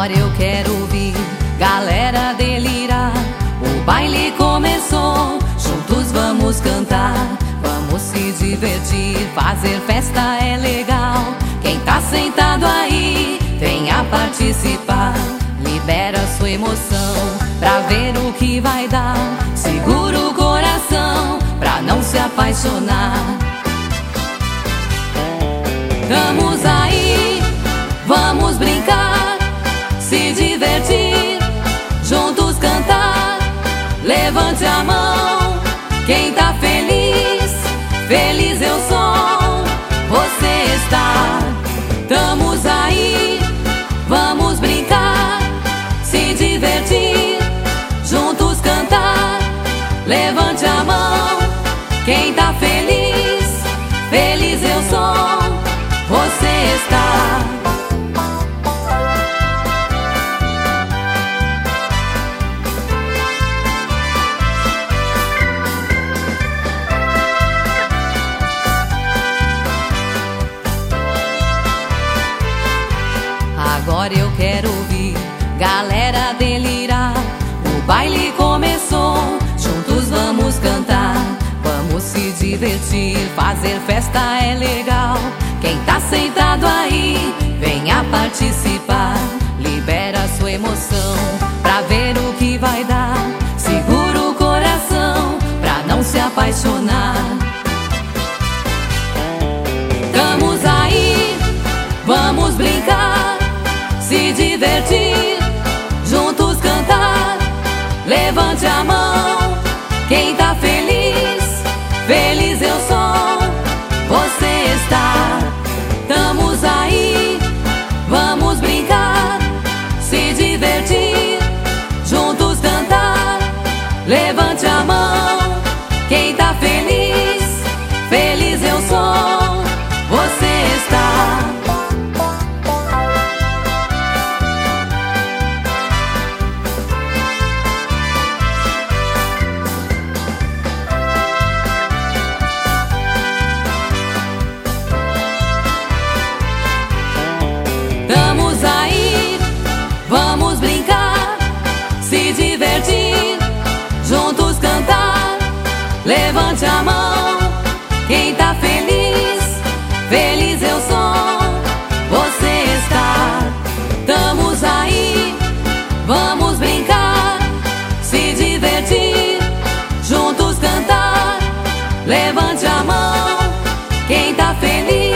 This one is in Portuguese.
Agora eu quero ouvir galera delirar. O baile começou, juntos vamos cantar. Vamos se divertir, fazer festa é legal. Quem tá sentado aí, venha participar. Libera sua emoção, pra ver o que vai dar. Segura o coração, pra não se apaixonar. Estamos aí, vamos brincar, se divertir, juntos cantar. Levante a mão, quem tá feliz, feliz eu sou, você está. Estamos aí, vamos brincar, se divertir, juntos cantar. Levante a mão, quem tá feliz, feliz eu sou, você está. Agora eu quero ouvir galera delirar. O baile começou, juntos vamos cantar. Vamos se divertir, fazer festa é legal. Quem tá sentado aí, venha participar. Libera sua emoção, pra ver o que vai dar. Segura o coração, pra não se apaixonar. Estamos aí, vamos brincar, se divertir, juntos cantar. Levante a mão, quem tá feliz, feliz eu sou, você está. Estamos aí, vamos brincar, se divertir, juntos cantar. Levante a mão, quem tá feliz, feliz eu sou, você está. Estamos aí, vamos brincar, se divertir, juntos cantar. Levante a mão, quem tá feliz, feliz eu sou, você está. Estamos aí, vamos brincar, se divertir, juntos cantar. Levante a mão, quem tá feliz,